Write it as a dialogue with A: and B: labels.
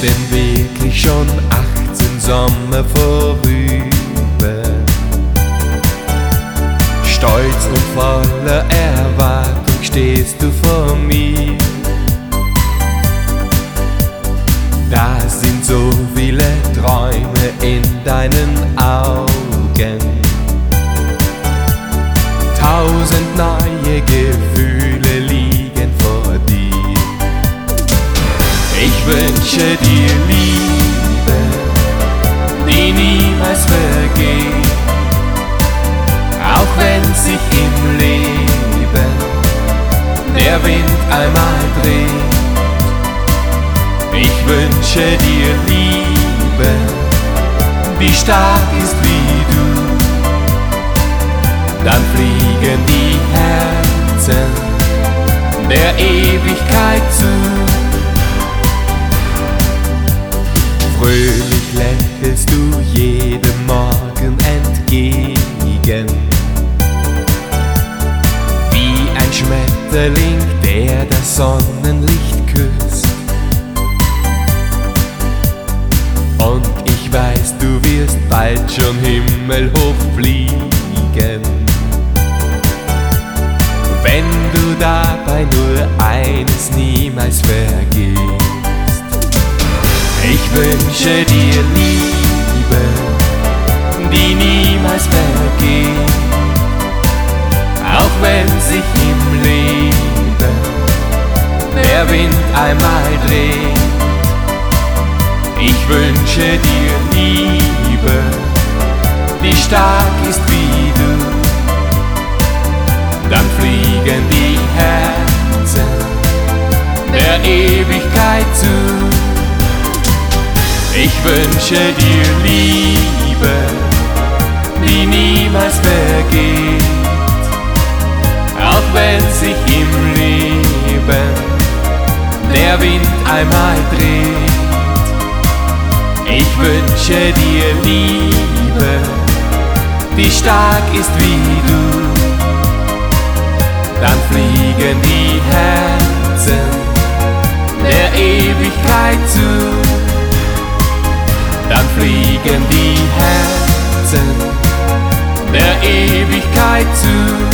A: denn wirklich schon 18 Sommer vorüber? Stolz und voller Erwartung stehst du vor mir. Da sind so viele Träume in deinen Augen, 1000 neue Gefühle liegen vor dir. Ich wünsche dir Liebe, die niemals vergeht, auch wenn sich im Leben der Wind einmal dreht. Ich wünsche dir Liebe, die stark ist wie du, dann fliegen die Herzen der Ewigkeit zu. Fröhlich lächelst du jedem Morgen entgegen, wie ein Schmetterling, der das Sonnenlicht küsst. Und ich weiß, du wirst bald schon himmelhoch fliegen, wenn du dabei nur eines niemals vergisst. Ich wünsche dir Liebe, die niemals vergeht, auch wenn sich im Leben der Wind einmal dreht. Ich wünsche dir Liebe, die stark ist wie du, dann fliegen die Herzen der Ewigkeit zu. Ich wünsche dir Liebe, die niemals vergeht, auch wenn sich im Leben der Wind einmal dreht. Ich wünsche dir Liebe, die stark ist wie du, dann fliegen die Herzen der Ewigkeit zu, dann fliegen die Herzen der Ewigkeit zu.